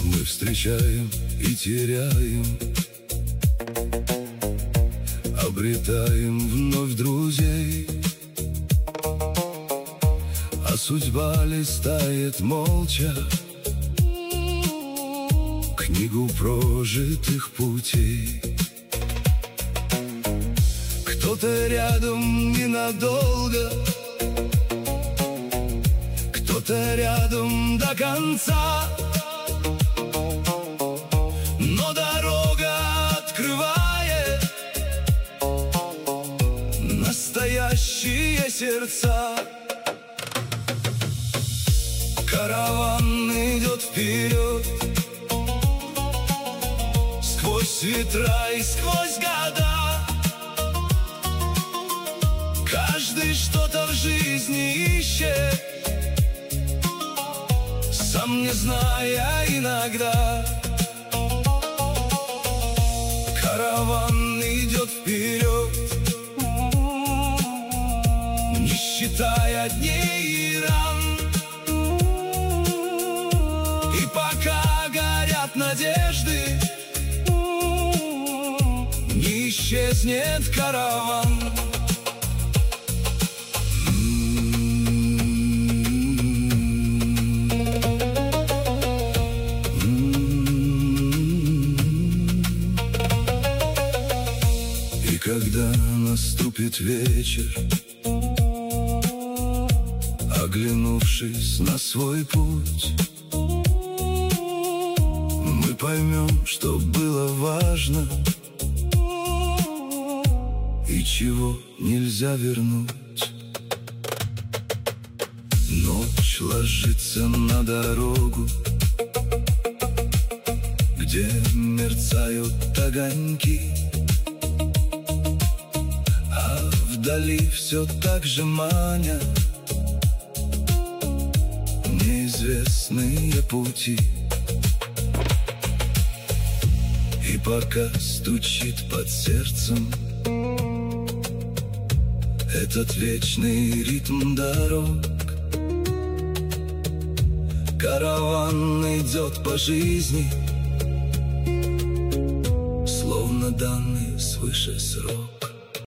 Мы встречаем и теряем, обретаем вновь друзей, а судьба листает молча книгу прожитых путей. Кто-то рядом ненадолго, кто-то рядом до конца, но дорога открывает настоящие сердца. Караван идет вперед сквозь ветра и сквозь года. Каждый что-то в жизни ищет, сам не зная иногда. Караван идет вперед, не считая дней и ран. И пока горят надежды, не исчезнет караван. И когда наступит вечер, оглянувшись на свой путь, мы поймем, что было важно и чего нельзя вернуть. Ночь ложится на дорогу, где мерцают огоньки, а вдали все так же манят неизвестные пути. И пока стучит под сердцем этот вечный ритм дорог, караван идет по жизни, словно данный свыше срок.